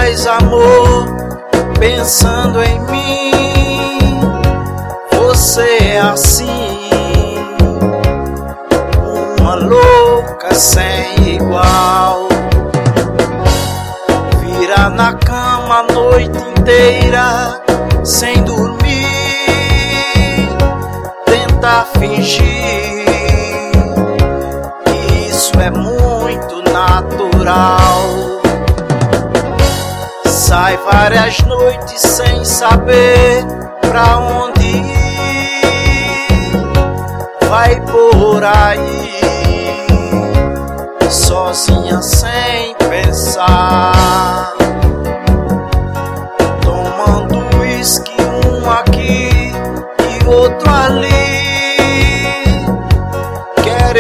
faz amor pensando em mim. Você é assim, uma louca sem igual. Vira na cama a noite inteira sem dormir, tenta fingir que isso é muito natural. Sai várias noites sem saber pra onde ir, vai por aí sozinha sem pensar, tomando uísque, um aqui e outro ali. Quer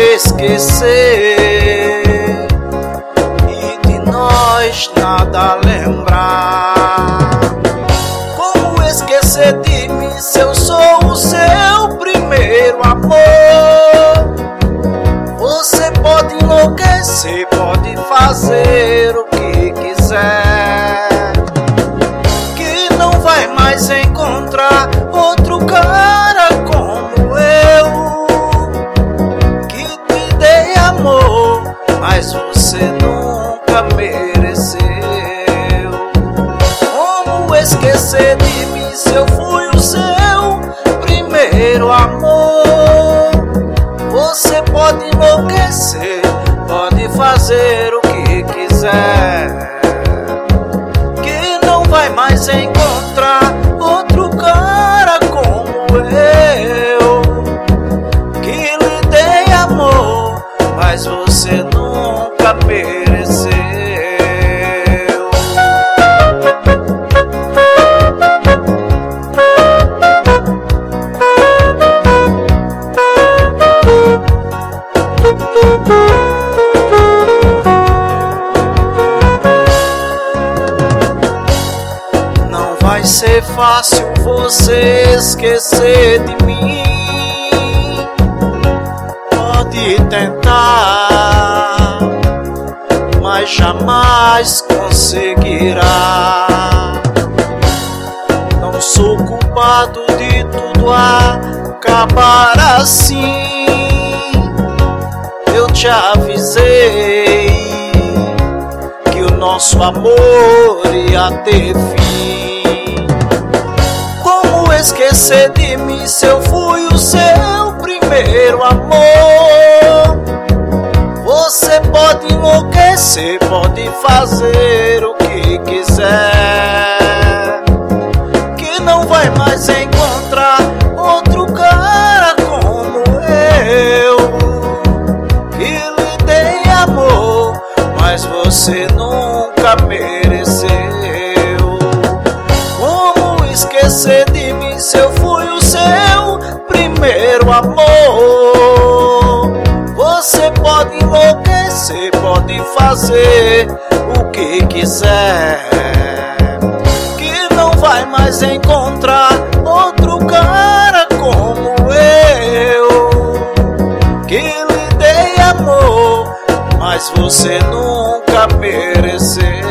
esquecer e de nós nada lembrar. Como esquecer de mim se eu sou o seu primeiro amor? Você pode enlouquecer, pode fazer o que quiser, que não vai mais encontrar outro cara como eu, que te dei amor, mas você nunca mereceu. Como esquecer de mim se eu fui o seu primeiro amor? Você pode enlouquecer, pode fazer o que quiser, que não vai mais encontrar outro cara como eu, que lhe dei amor, mas você nunca mereceu. Não vai ser fácil você esquecer de mim. Pode tentar, mas jamais conseguirá. Não sou culpado de tudo acabar assim. Eu te avisei que o nosso amor ia ter fim. Como esquecer de mim se eu fui o seu primeiro amor? Você pode enlouquecer, pode fazer o que quiser, que não vai mais encontrar outro cara como eu, que lhe dei amor, mas você nunca mereceu. Como esquecer de mim se eu fui o seu primeiro amor? Você pode enlouquecer, pode fazer o que quiser, que não vai mais encontrar outro cara como eu, que lhe dei amor, mas você nunca mereceu.